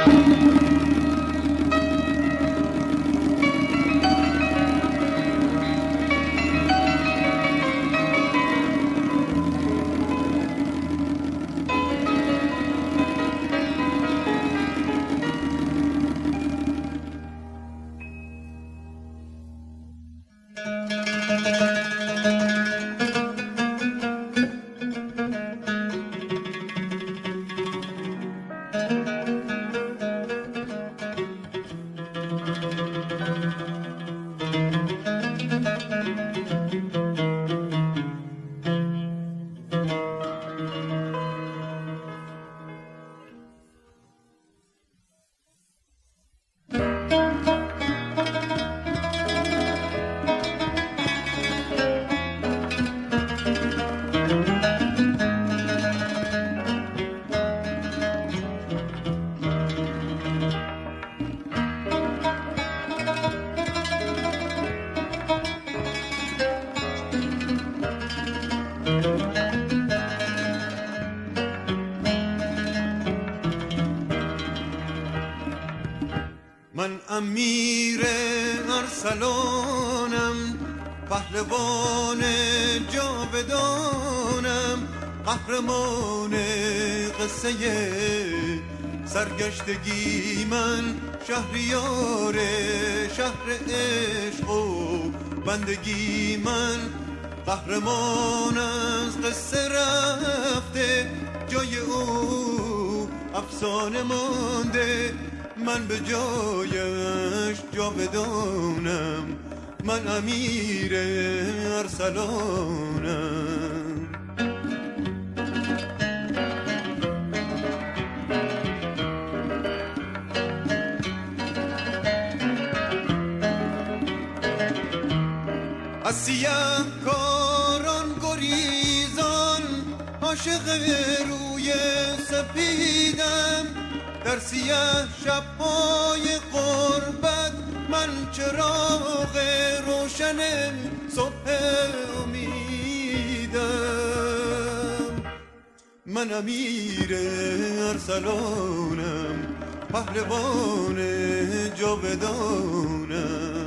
من امیر ارسلانم، پهلوان جاودانم، قهرمان قصه سرگشتگی من، شهریار شهر عشق و بندگی من. قهرمان از قصه رفته، جای او افسانه مانده، من به جایش جاودانم، من امیر ارسلانم. از سیاه کاران گریزان، عاشق روی سپیدم، در سیاه شب‌های غربت من چراغ روشن صبح امیدم. من امیر ارسلانم، پهلوان جاودانم.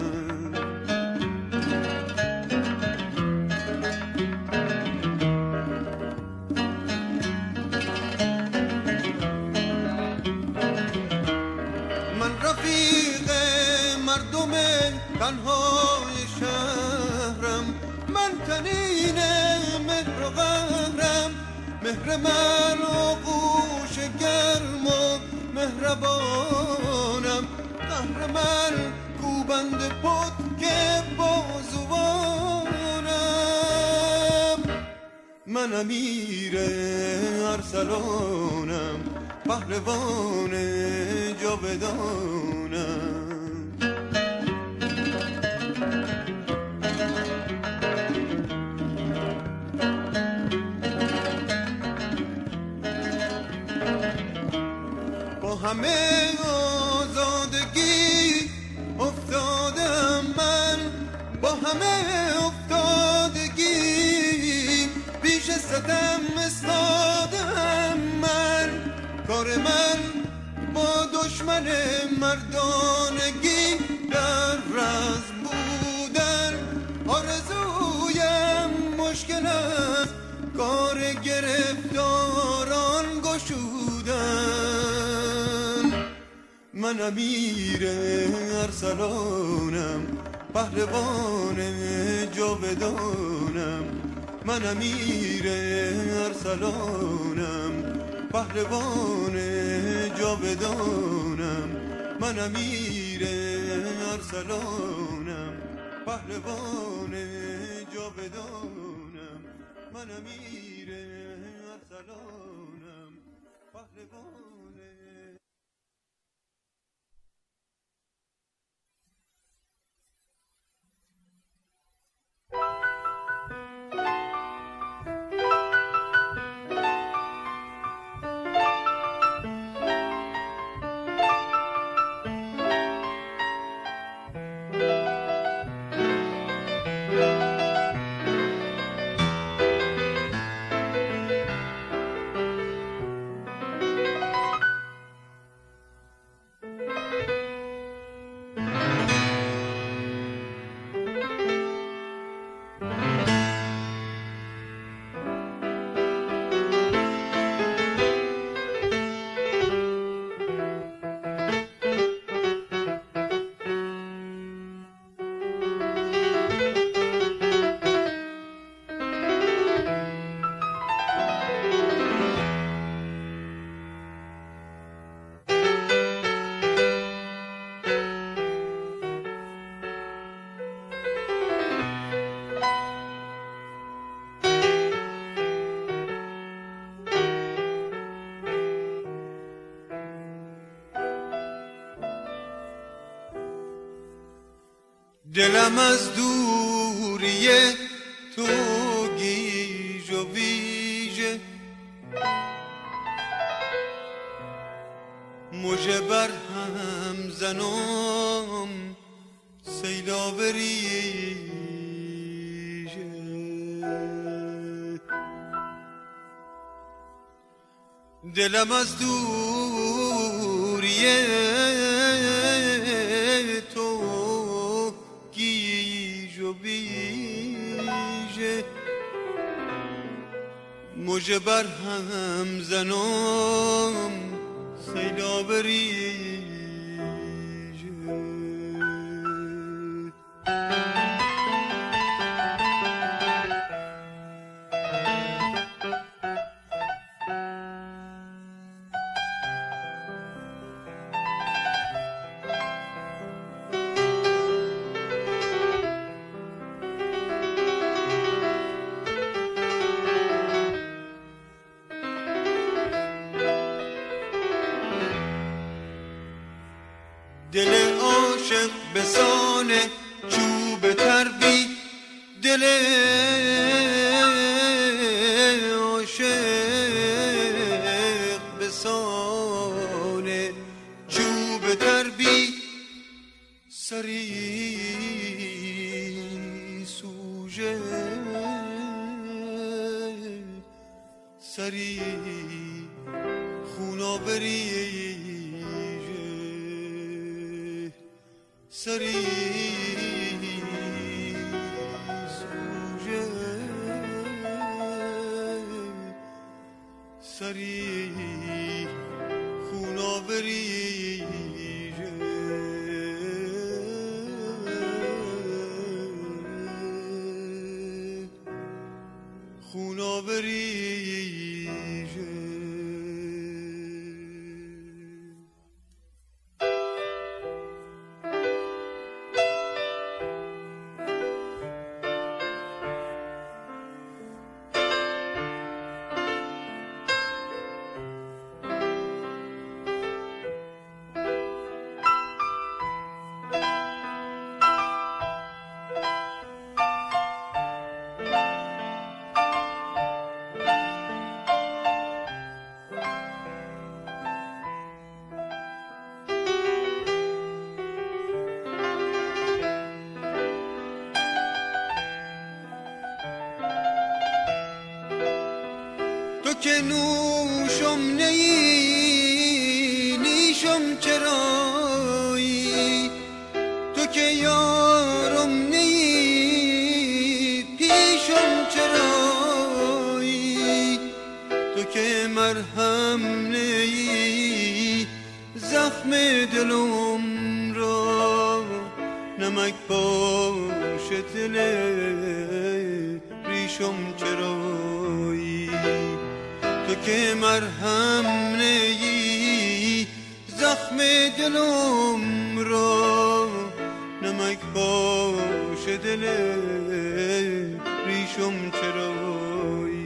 تنهای شهرم، من تنین مهر و قهرم، مهر من آغوش گرم و مهربانم، قهر من کوبند پتک بازوانم. من امیر ارسلانم، پهلوان جاودانم. همه آزادگی افتادم من، با همه افتادگی پیش ستم استادم من. کار من با دشمن مردانگی در رزم بودن، آرزویم مشکل است کار گرفتاران گشودن. من امیر ارسلانم، پهلوان جاودانم. من امیر ارسلانم، پهلوان جاودانم. من امیر ارسلانم، پهلوان جاودانم. من امیر ارسلانم، پهلوان. دلم از دوری تو گیج و ویژه، مژه بر هم زنم سیلاب ریژه. دلم از دوری تو گیج و ویژه، مژه بر هم زنم سیلاب ریژه. دل عاشق بسان چوب تربی، دل عاشق بسان چوب تربی، سری سوژه سری خونابری، سری سوژه سری خونابری، خونابری. تو که نوشم نیی نیشم چرایی، تو که یارم نیی پیشم چرایی، تو که مرهم نیی زخم دلم را، نمک باش دل ریشم چرایی، تو که مرهم نیی زخم دلم را، نمک باش دل ریشم چرایی.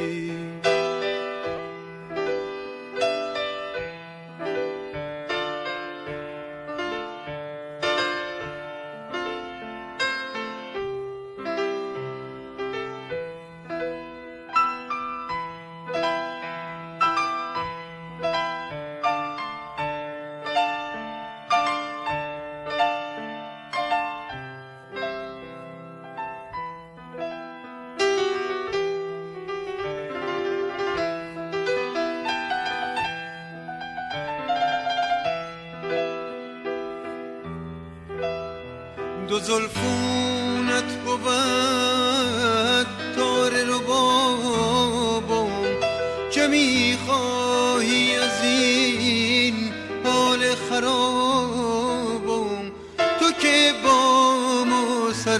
دو زلفونت بود تار ربابم، چه میخواهی از این حال خرابم، تو که بام و سر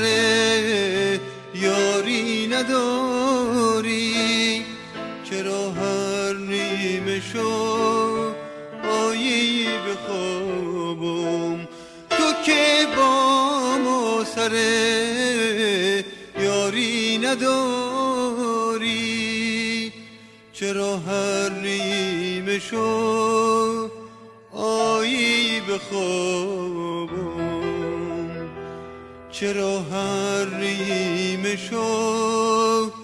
یاری نداری، چرا هر نیمه شو آیی به خوابم، تو که بام و سر یاری نداری، چرا هر نیمه شو آیی به خوابم، چرا هر نیمه شو